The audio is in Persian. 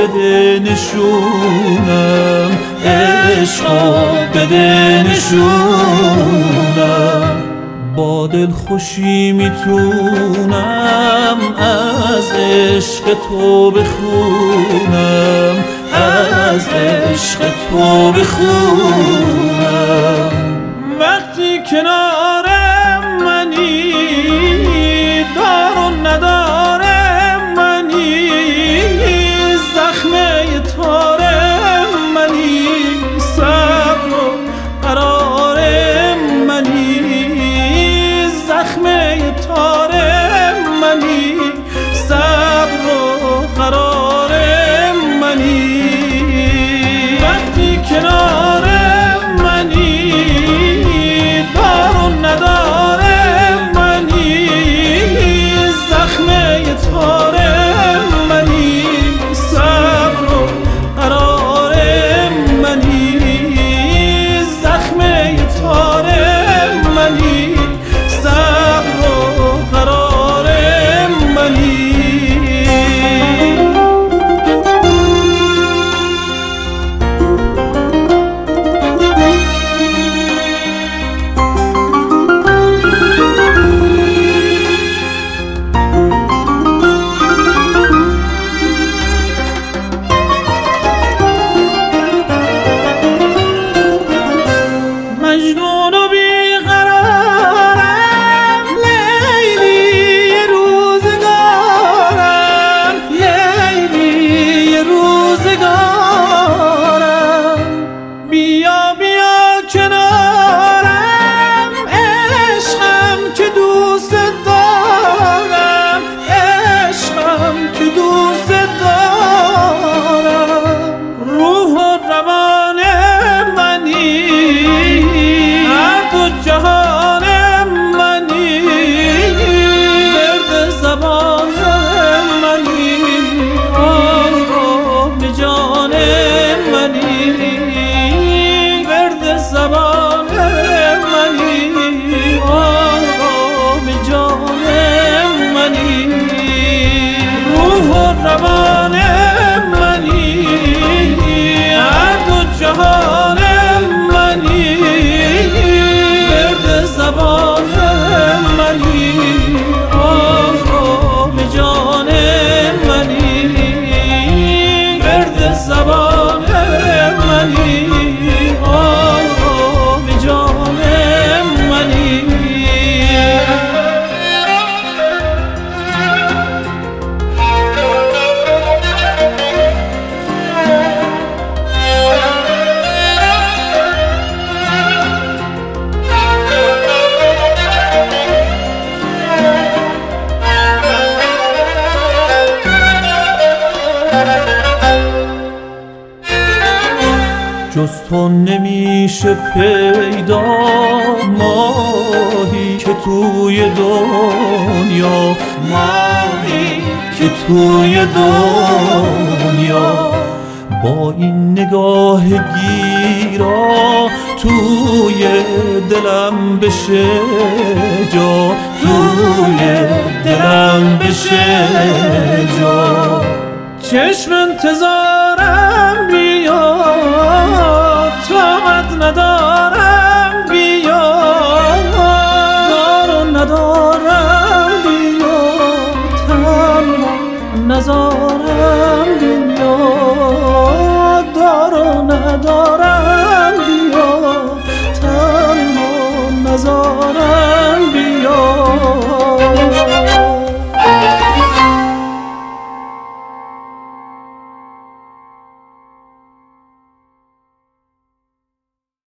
بده نشونم، عشقا بده نشونم. با دل خوشی میتونم از عشق تو بخونم، از عشق تو بخونم. وقتی کنارم منی، دار و ندارم منی، زخمه تارم منی، صبر و قرارم منی، زخمه تارم منی، صبر و قرارم منی. وقتی کنارم منی، دار و ندارم منی، زخمه تارم منی، صبر و قرارم منی، زخمه تارم منی، صبر و قرارم منی. مجنون و بیقرارم، لیلی روزگارم، لیلی روزگارم. بیا بیا کنارم، عشقم که دوست دارم، عشقم که دوست دارم. روح و روان منی، هر دو جهان منی، ورد زبان منی، آرام جان منی، ورد زبان منی، آرام جان منی. روح و روان منی، هر دو جهان منی، ورد زبان منی، آرام جان منی، ورد زبان منی، آرام جان منی. جز تو نمیشه پیدا ماهی که توی دنیا، ماهی که توی دنیا. با این نگاه گیرا توی دلم بشه جا، توی دلم بشه جا. چشم انتظارم بیا، طاقت ندارم بیا، دار و ندارم بیا، تنها نزارم بیا، دار و ندارم بیا، تنها نزارم بیا.